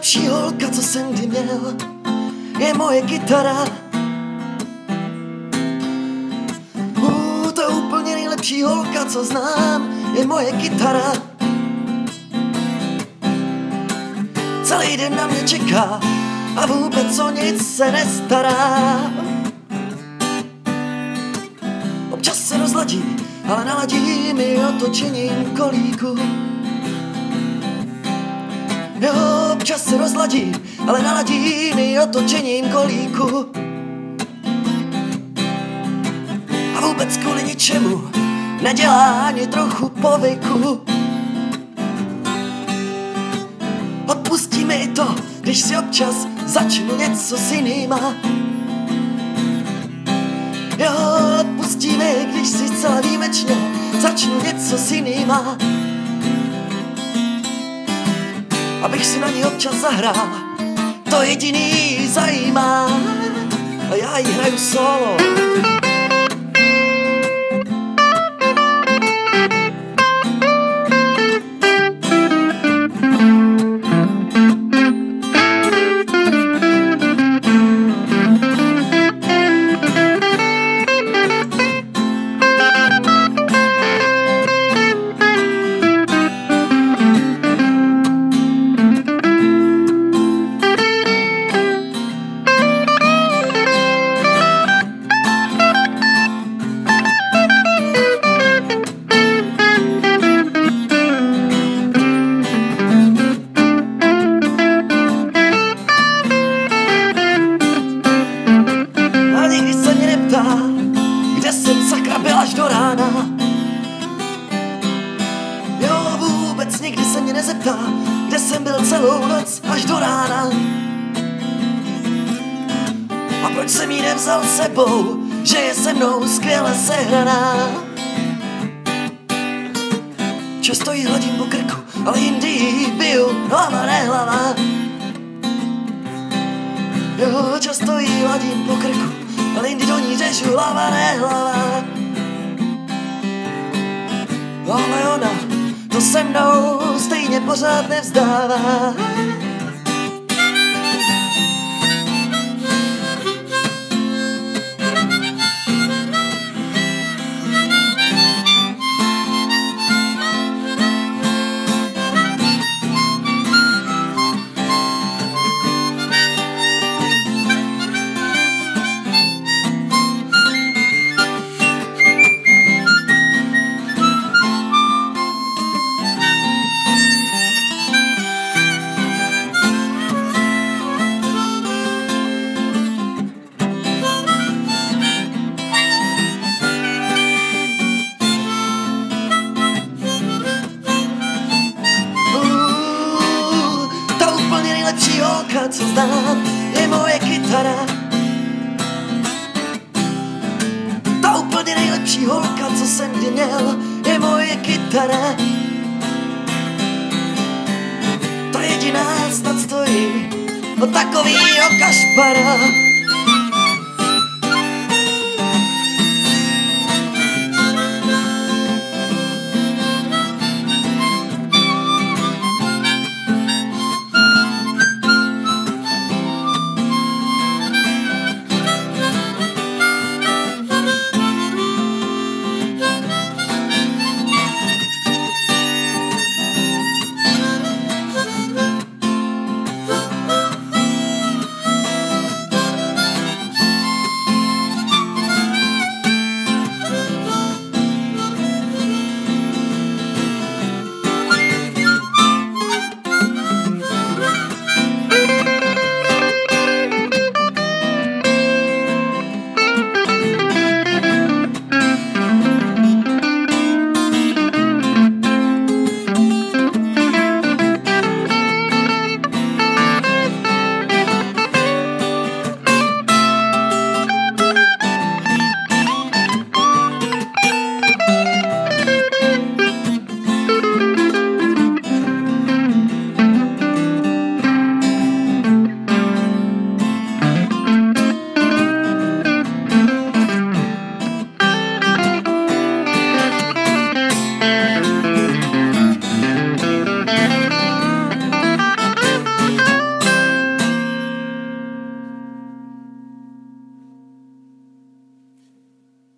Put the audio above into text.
nejlepší holka, co jsem kdy měl, je moje kytara. To úplně nejlepší holka, co znám, je moje kytara. Celý den na mě čeká a vůbec o nic se nestará. Občas se rozladí, ale naladí mi otočením kolíku. Jo, občas se rozladí, ale naladí mi otočením kolíku. A vůbec kvůli ničemu nedělá ani trochu povyku. Odpustí mi to, když si občas začnu něco s jinýma. Jo, odpustí mi, když si zcela výjimečně začnu něco s jinýma. Abych si na ní občas zahrál, to jediný zajímá. A já jí hraju solo. Kde jsem sakra byl až do rána. Jo, vůbec nikdy se mě nezeptá, kde jsem byl celou noc až do rána. A proč jsem jí nevzal sebou, že je se mnou skvěle sehraná. Často jí hladím po krku, ale jindy jí biju hlava nehlava. Jo, často jí hladím po krku, ale jindy do ní řežu hlava nehlava. Ale ona to se mnou stejně pořád nevzdává. Nejlepší holka, co znám, je moje kytara. Ta úplně nejlepší holka, co jsem kdy měl, je moje kytara. Ta jediná snad stojí od takovýho kašpara.